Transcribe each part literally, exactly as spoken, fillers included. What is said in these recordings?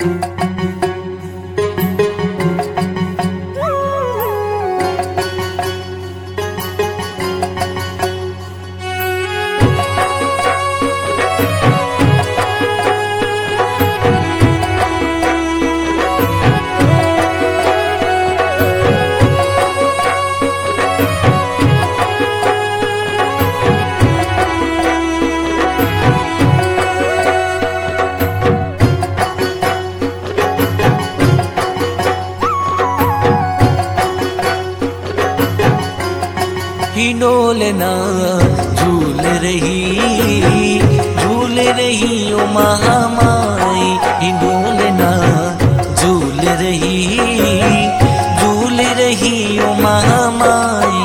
हिडोलना झूल रही झूल रही ओ महामाई। हिडोलना झूल रही झूल रही ओ महामाई।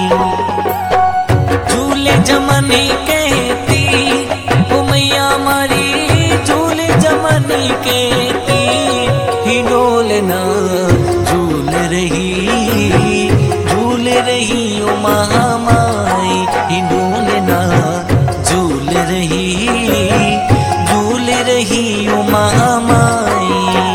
झूले जमनी कहती ओ मैया मारी, झूले जमनी कहती। हिडोलना झूल रही झूल रही ओ महामाई। हिडोलना झूल रही झूल रही ओ महामाई।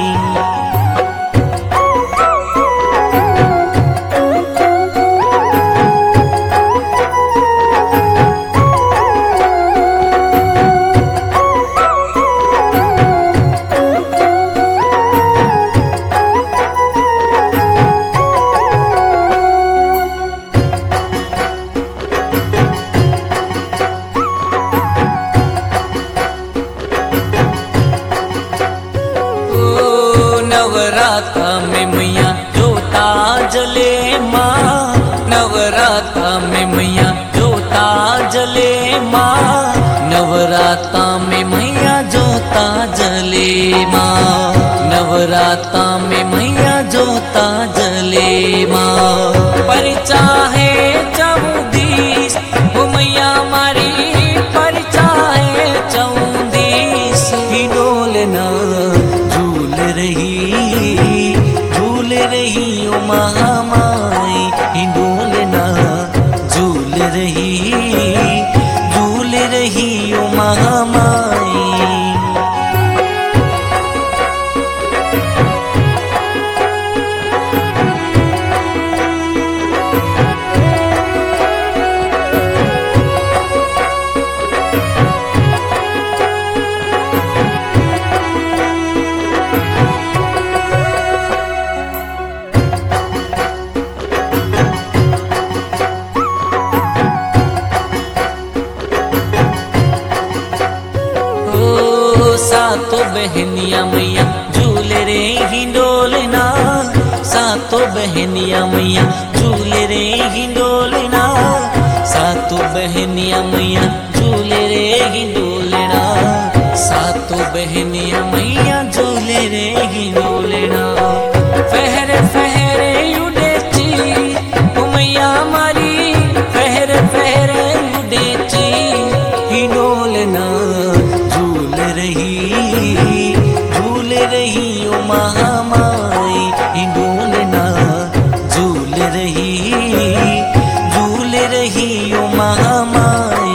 नवराता में मैया जोता जले माँ, नवराता में मैया जोता जले माँ। नवराता में मैया जोता जले माँ, नवराता में मैया जोता जले माँ। पर चाहे चौदीस वो मैया मारी, पर चाहे चौदीस। हिडोलना झूल रही झूल रही ओ महामाई। हिडोलना झूल रही झूल रही ओ महामाई। सातो बहनिया मैया झूल रे हिडोलना, सातो बहनिया मैया झूल रे हिडोलना। सातो बहनिया मैया झूल रे हिडोलना, सातो बहनिया मैया झूल रे हिडोलना। फहर फहर उडेची ओ मैया मारी, फहर फहर उडेची। हिडोलना झूल रही झूल रही ओ महामाई। हिडोलना झूल रही झूल रही ओ महामाई।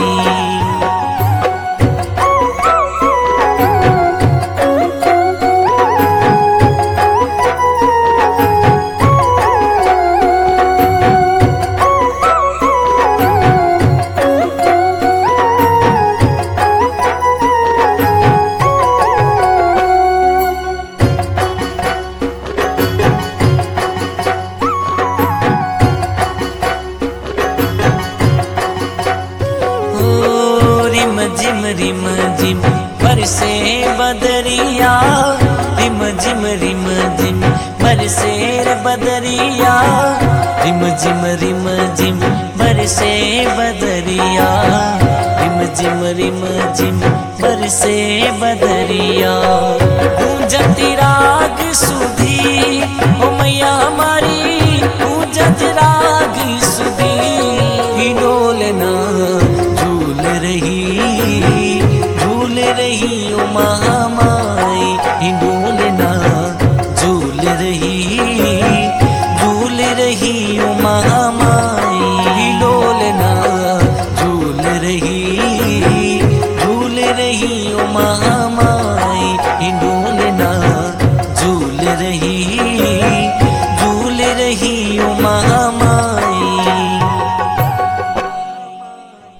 रिम रिम झिम बरसे बदरिया, रिम झिम रिम झिम बरसे बदरिया। रिम झिम रिम झिम बरसे बदरिया, रिम झिम रिम झिम बरसे बदरिया। गूंजत राग सुधी ओ मैया मारी, गूंजत राग सुधी। हिडोलना झूल रही झूल रही ओ महामाई। हिडोलना झूल रही झूल रही ओ महामाई। हिडोलना झूल रही झूल रही ओ महामाई। हिडोलना जी।